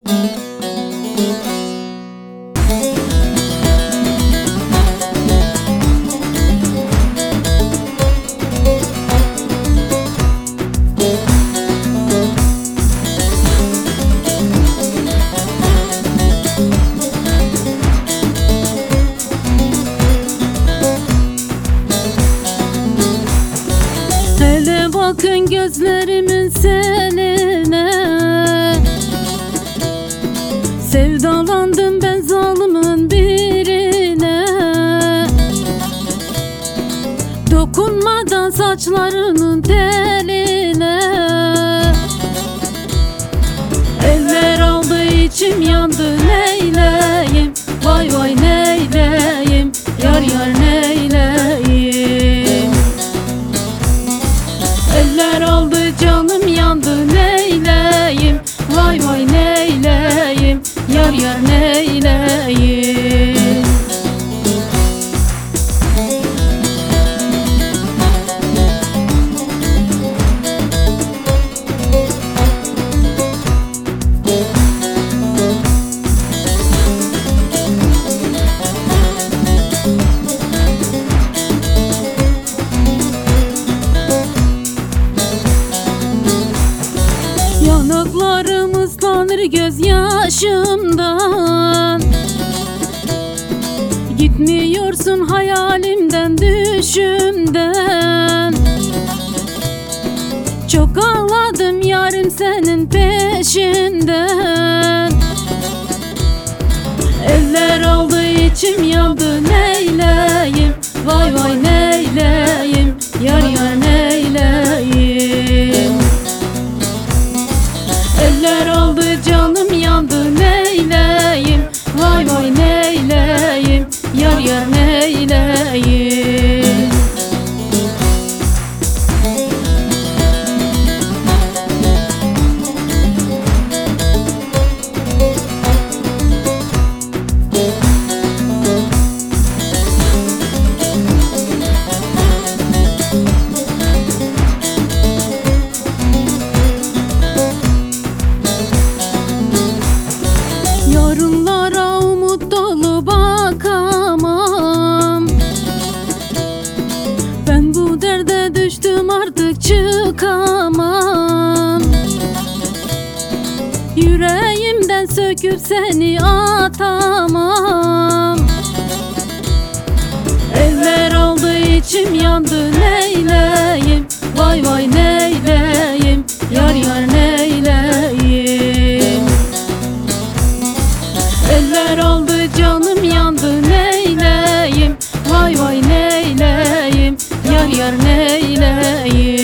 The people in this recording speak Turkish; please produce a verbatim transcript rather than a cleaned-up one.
Hele bakın gözlerimin seline, sevdalandım ben zalimin birine. Dokunmadan saçlarının teline, eller aldı içim yandı, neyleyim vay vay neyleyim, yar yar neyleyim. Eller aldı canım yandı, neyleyim vay vay neyleyim, yar yar neyleyim. Yanaklarım ıslanır gözyaşımdan, gitmiyorsun hayalimden, düşümden. Çok ağladım yarim senin peşinden. Eller aldı içim yandı, neyleyim vay vay neyleyim, yar yar neyleyim. Eller aldı canım yandı, neyleyim vay vay neyleyim, yar yar neyleyim. Yarınlara umut dolu bakamam, ben bu derde düştüm artık çıkamam. Yüreğimden söküp seni atamam. Eller aldı içim yandı, neyleyim vay vay neyleyim, yar yar neyleyim. Eller aldı canım yandı, neyleyim vay vay neyleyim, yar yar neyleyim.